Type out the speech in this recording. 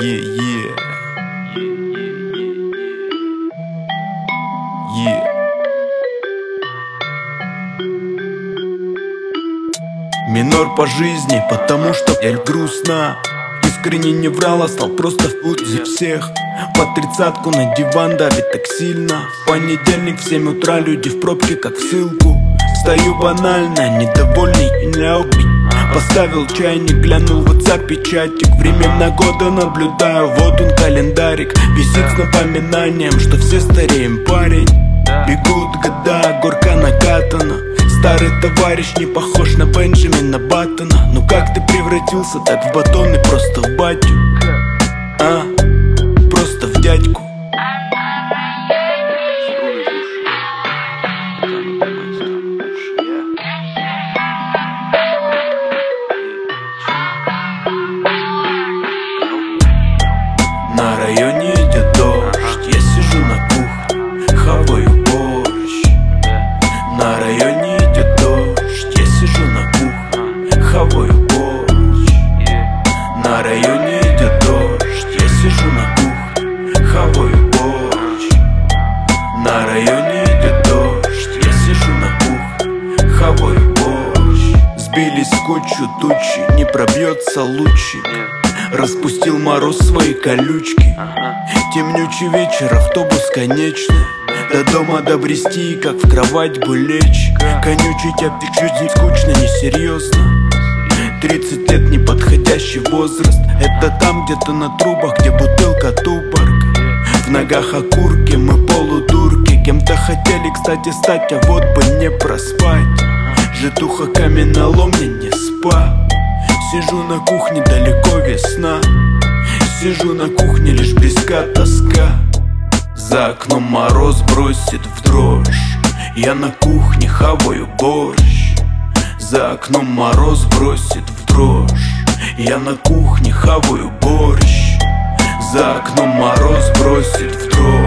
Минор по жизни, потому что я грустно. Искренне не врал, а стал просто в пути всех. По 30-ку на диван давит так сильно. В понедельник в 7 утра люди в пробке как в ссылку. Стою банально, недовольный и необий. Поставил чайник, глянул в WhatsApp чатик. Времена года наблюдаю, вот он календарик. Висит с напоминанием, что все стареем, парень. Бегут года, горка накатана. Старый товарищ не похож на Бенджамина Баттона. Ну как ты превратился так в батон и просто в батю? Просто в дядьку. На районе идет дождь, я сижу на кухне, хаваю борщ. На районе идет дождь, я сижу на кухне, хаваю борщ. На районе идет дождь, я сижу на кухне, хаваю борщ. На районе идет дождь, я сижу на кухне, хаваю борщ. Сбились в кучу тучи, не пробьется лучик. Распустил мороз свои колючки. Темнючий вечер, автобус конечный. До дома добрести, как в кровать бы лечь. Конючить обтечуть не скучно, не серьезно. 30 лет неподходящий возраст. Это там где-то на трубах, где бутылка туборг. В ногах окурки, мы полудурки. Кем-то хотели, кстати, стать, а вот бы не проспать. Житуха каменолом, мне не спа. Сижу на кухне, далеко весна. Сижу на кухне, лишь близка тоска. За окном мороз бросит в дрожь. Я на кухне хаваю борщ. За окном мороз бросит в дрожь. Я на кухне хаваю борщ. За окном мороз бросит в дрожь.